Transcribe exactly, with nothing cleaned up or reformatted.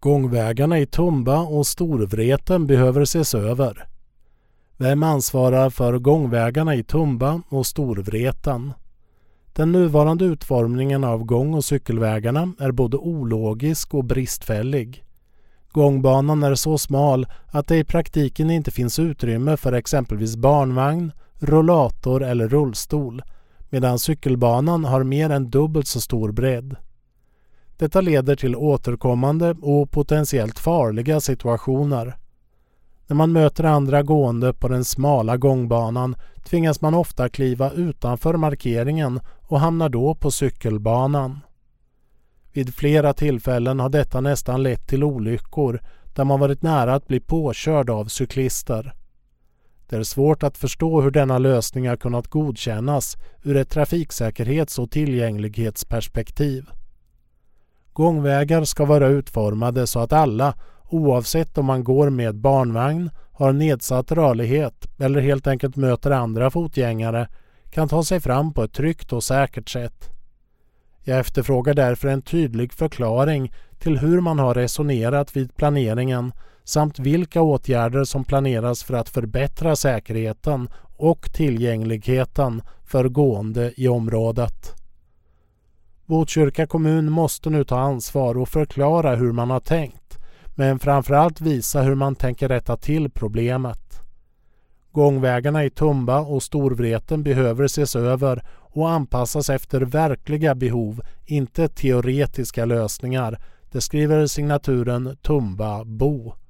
Gångvägarna i Tumba och Storvreten behöver ses över. Vem ansvarar för gångvägarna i Tumba och Storvreten? Den nuvarande utformningen av gång- och cykelvägarna är både ologisk och bristfällig. Gångbanan är så smal att det i praktiken inte finns utrymme för exempelvis barnvagn, rollator eller rullstol, medan cykelbanan har mer än dubbelt så stor bredd. Detta leder till återkommande och potentiellt farliga situationer. När man möter andra gående på den smala gångbanan tvingas man ofta kliva utanför markeringen och hamnar då på cykelbanan. Vid flera tillfällen har detta nästan lett till olyckor där man varit nära att bli påkörd av cyklister. Det är svårt att förstå hur denna lösning har kunnat godkännas ur ett trafiksäkerhets- och tillgänglighetsperspektiv. Gångvägar ska vara utformade så att alla, oavsett om man går med barnvagn, har nedsatt rörlighet eller helt enkelt möter andra fotgängare, kan ta sig fram på ett tryggt och säkert sätt. Jag efterfrågar därför en tydlig förklaring till hur man har resonerat vid planeringen samt vilka åtgärder som planeras för att förbättra säkerheten och tillgängligheten för gående i området. Botkyrka kommun måste nu ta ansvar och förklara hur man har tänkt, men framförallt visa hur man tänker rätta till problemet. Gångvägarna i Tumba och Storvreten behöver ses över och anpassas efter verkliga behov, inte teoretiska lösningar. Det skriver signaturen Tumba Bo.